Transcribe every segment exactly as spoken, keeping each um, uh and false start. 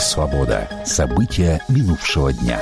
«Свобода». События минувшего дня.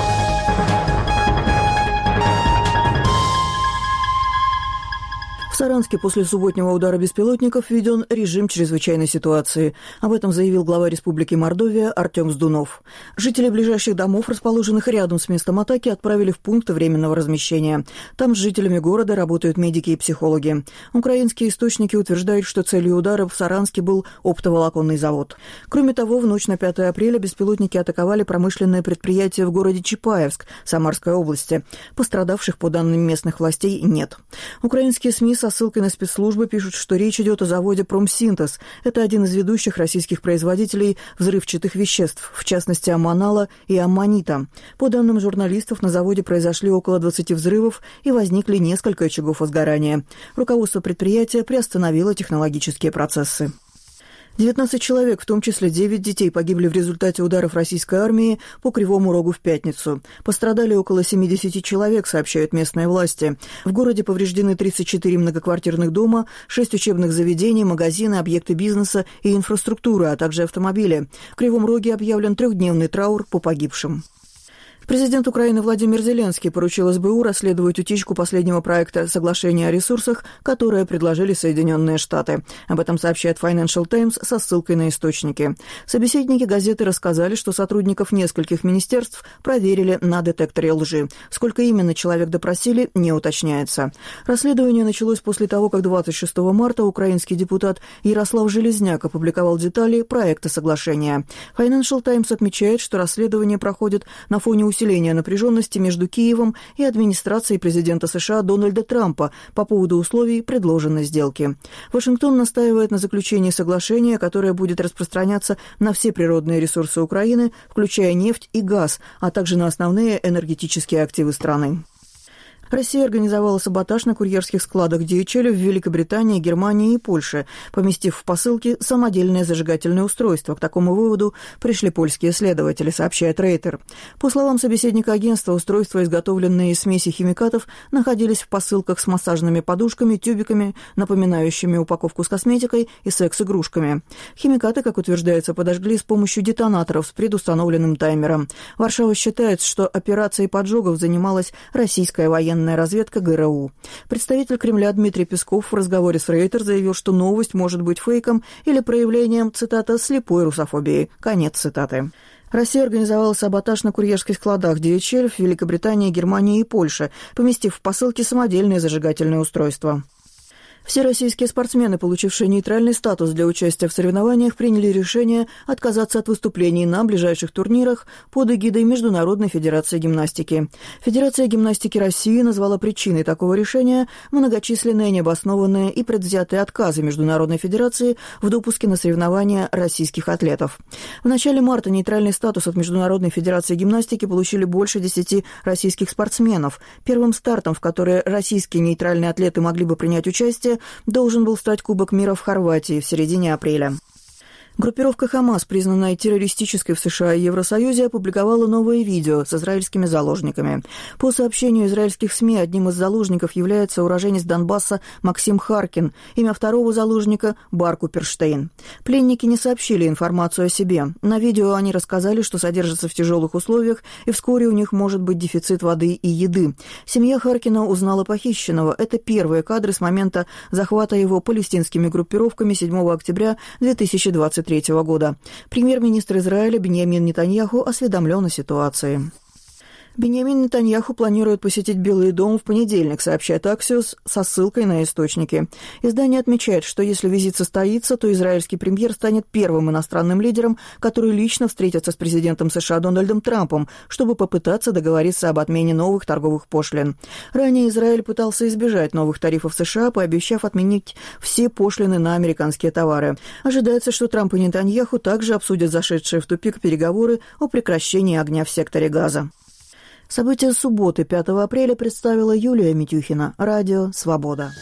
В Саранске после субботнего удара беспилотников введен режим чрезвычайной ситуации. Об этом заявил глава Республики Мордовия Артем Сдунов. Жители ближайших домов, расположенных рядом с местом атаки, отправили в пункты временного размещения. Там с жителями города работают медики и психологи. Украинские источники утверждают, что целью удара в Саранске был оптоволоконный завод. Кроме того, в ночь на пятое апреля беспилотники атаковали промышленное предприятие в городе Чапаевск Самарской области. Пострадавших, по данным местных властей, нет. Украинские СМИ со ссылкой на спецслужбы пишут, что речь идет о заводе «Промсинтез». Это один из ведущих российских производителей взрывчатых веществ, в частности, аммонала и аммонита. По данным журналистов, на заводе произошли около двадцати взрывов и возникли несколько очагов возгорания. Руководство предприятия приостановило технологические процессы. девятнадцать человек, в том числе девять детей, погибли в результате ударов российской армии по Кривому Рогу в пятницу. Пострадали около семидесяти человек, сообщают местные власти. В городе повреждены тридцать четыре многоквартирных дома, шесть учебных заведений, магазины, объекты бизнеса и инфраструктуры, а также автомобили. В Кривом Роге объявлен трехдневный траур по погибшим. Президент Украины Владимир Зеленский поручил эс бэ у расследовать утечку последнего проекта соглашения о ресурсах, которое предложили Соединенные Штаты. Об этом сообщает Financial Times со ссылкой на источники. Собеседники газеты рассказали, что сотрудников нескольких министерств проверили на детекторе лжи. Сколько именно человек допросили, не уточняется. Расследование началось после того, как двадцать шестого марта украинский депутат Ярослав Железняк опубликовал детали проекта соглашения. Financial Times отмечает, что расследование проходит на фоне усиления напряженности между Киевом и администрацией президента США Дональда Трампа по поводу условий предложенной сделки. Вашингтон настаивает на заключении соглашения, которое будет распространяться на все природные ресурсы Украины, включая нефть и газ, а также на основные энергетические активы страны. Россия организовала саботаж на курьерских складах ди эйч эл в Великобритании, Германии и Польше, поместив в посылки самодельное зажигательное устройство. К такому выводу пришли польские следователи, сообщает Рейтер. По словам собеседника агентства, устройства, изготовленные из смеси химикатов, находились в посылках с массажными подушками, тюбиками, напоминающими упаковку с косметикой и секс-игрушками. Химикаты, как утверждается, подожгли с помощью детонаторов с предустановленным таймером. Варшава считает, что операцией поджогов занималась российская военная разведка гэ эр у. Представитель Кремля Дмитрий Песков в разговоре с Рейтер заявил, что новость может быть фейком или проявлением, цитата, «слепой русофобии». Конец цитаты. Россия организовала саботаж на курьерских складах ди эйч эл в Великобритании, Германии и Польше, поместив в посылки самодельные зажигательные устройства. Все российские спортсмены, получившие нейтральный статус для участия в соревнованиях, приняли решение отказаться от выступлений на ближайших турнирах под эгидой Международной федерации гимнастики. Федерация гимнастики России назвала причиной такого решения многочисленные необоснованные и предвзятые отказы Международной федерации в допуске на соревнования российских атлетов. В начале марта нейтральный статус от Международной федерации гимнастики получили больше десяти российских спортсменов. Первым стартом, в который российские нейтральные атлеты могли бы принять участие, должен был стать Кубок мира в Хорватии в середине апреля. Группировка «Хамас», признанная террористической в США и Евросоюзе, опубликовала новое видео с израильскими заложниками. По сообщению израильских СМИ, одним из заложников является уроженец Донбасса Максим Харкин, имя второго заложника – Бар Куперштейн. Пленники не сообщили информацию о себе. На видео они рассказали, что содержатся в тяжелых условиях, и вскоре у них может быть дефицит воды и еды. Семья Харкина узнала похищенного. Это первые кадры с момента захвата его палестинскими группировками седьмого октября две тысячи двадцать третьего года. Премьер-министр Израиля Биньямин Нетаньяху осведомлен о ситуации. Биньямин Нетаньяху планирует посетить Белый дом в понедельник, сообщает Axios со ссылкой на источники. Издание отмечает, что если визит состоится, то израильский премьер станет первым иностранным лидером, который лично встретится с президентом США Дональдом Трампом, чтобы попытаться договориться об отмене новых торговых пошлин. Ранее Израиль пытался избежать новых тарифов США, пообещав отменить все пошлины на американские товары. Ожидается, что Трамп и Нетаньяху также обсудят зашедшие в тупик переговоры о прекращении огня в секторе Газа. События субботы, пятого апреля, представила Юлия Митюхина. Радио «Свобода».